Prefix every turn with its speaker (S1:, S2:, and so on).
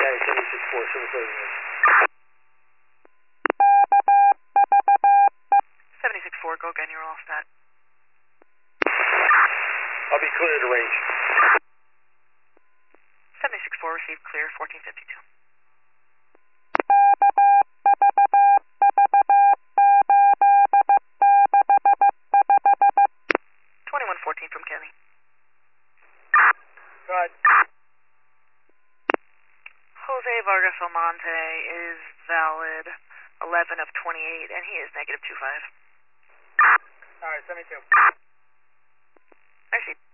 S1: Alright, 76-4, service readiness.
S2: 76-4, go again, you're all set.
S1: I'll be clear to range.
S2: 76-4, received clear, 1452. 2114 from Kelly.
S1: Go ahead.
S2: Jose Vargas Almonte is valid 11 of 28, and he is negative 25.
S1: Alright, 72.
S2: Actually,